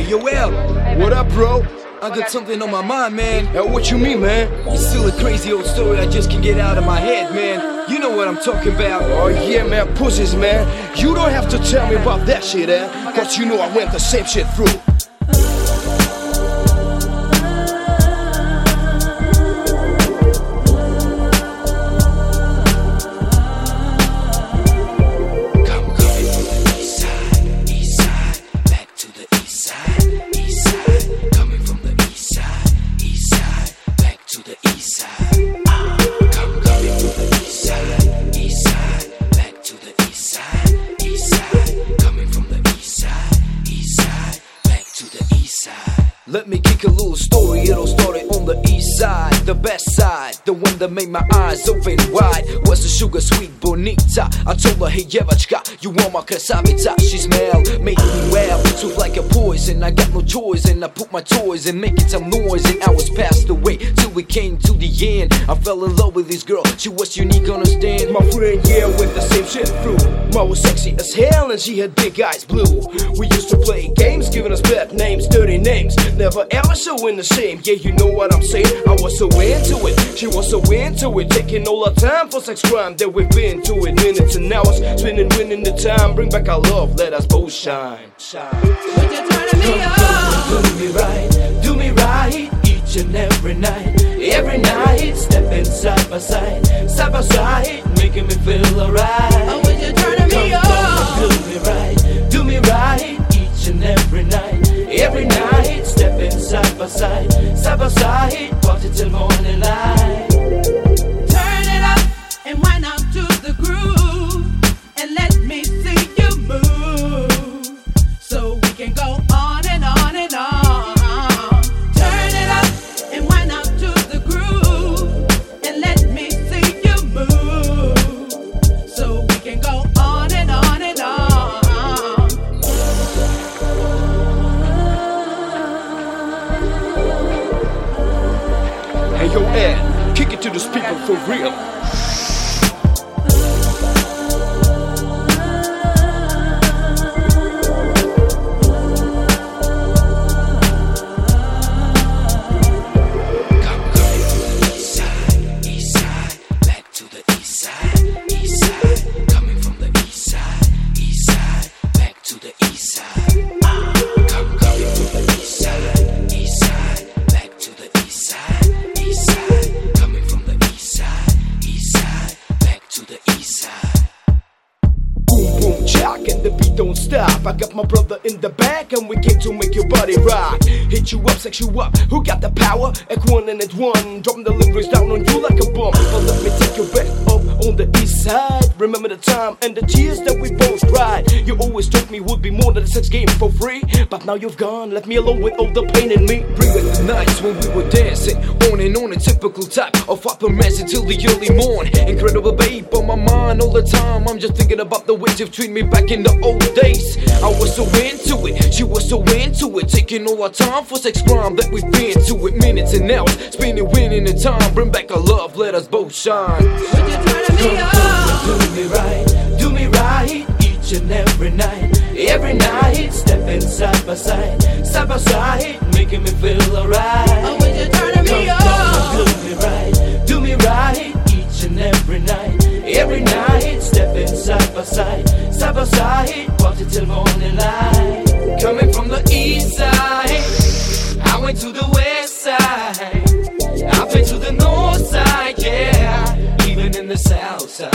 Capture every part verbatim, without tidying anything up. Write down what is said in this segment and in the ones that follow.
Yo, L, What up, bro? I got something on my mind, man. Hey, what you mean, man? It's still a crazy old story I just can't get out of my head, man. You know what I'm talking about. Oh yeah, man, pussies, man. You don't have to tell me about that shit, eh? Cause you know I went the same shit through. Let me kick a little story, it all started on the east side. The best side, the one that made my eyes open wide was the sugar sweet bonita. I told her, hey Yevachka, you want my krasavitsa. She smelled, made me well, sweet like a poison. I got no choice and I put my toys and making some noise. And hours passed away till we came to the end. I fell in love with this girl, she was unique, understand. My friend, yeah, went the same shit through. Ma was sexy as hell and she had big eyes blue. We used to play games, giving us bad names, dirty names. Never ever showing the same, yeah, you know what I'm saying. I was so into it, she was so into it. Taking all our time for sex crime that we've been to it. Minutes and hours, spending, winning the time. Bring back our love, let us both shine, shine. Would you turn me on? Do me right, do me right, each and every night. Every night, stepping side by side, side by side, making me feel alright. Oh, would you turn me Come, on? come, do me right, do me right, each and every night. Every night, stepping side by side, side by side, party till morning light. Turn it up and wind out to the groove, and let me see you move, so we can go on and on and on. Turn it up and wind out to the groove, and let me see you move, so we can go on and on and on. Hey, yo, Ed, kick it to the speaker for real. And the beat don't stop. I got my brother in the back and we came to make your body rock. Hit you up, sex you up. Who got the power? Act one and at one. Drop the lyrics down on you like a bomb. But let me take you back up on the east side. Remember the time and the tears that we both cried. You always told me would be more than a sex game for free, but now you've gone, left me alone with all the pain in me. Bring back the nights when we were dancing, on and on, a typical type of upper mess until the early morn. Incredible babe on my mind all the time. I'm just thinking about the way you treat me back in the old days. I was so into it, she was so into it. Taking all our time for sex crime that we've been to it. Minutes and hours, spending, winning the time. Bring back our love, let us both shine. Would you turn me on? Do me right, do me right, each and every night. Every night, stepping side by side, side by side, making me feel alright. Oh, would you turn me on? Come, do me right, do me right, each and every night. Every night, stepping side by side, side by side, party till morning light. Coming from the east side, I went to the west side. I've been to the north side, yeah, even in the south side.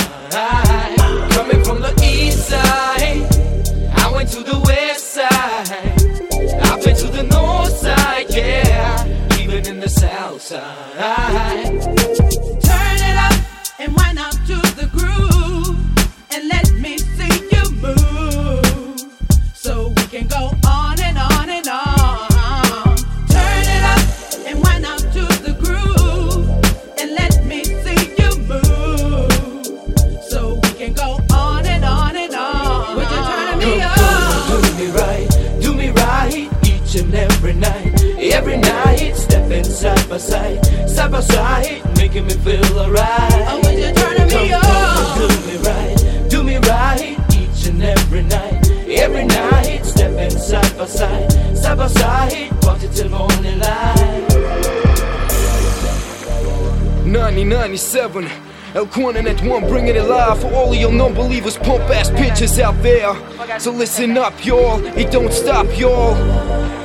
Coming from the east side, I went to the west side. I've been to the north side, yeah, even in the south side. Turn it up and wind out to the groove, and let me see you move, so we can go on and on and on. Turn it up and wind out to the groove, and let me see you move, so we can go on and on and on. Would you turn me on? Do me right, do me right, each and every night. Every night, stepping side by side, side by side, making me feel alright. Oh, would you turn me on? Do me right, do me right, each and every night. Every night, stepping side by side, side by side. side, party till morning light. ninety ninety-seven, El Quan at one, bringing it live for all of your non-believers, pump ass bitches out there. So listen up, y'all, it don't stop, y'all.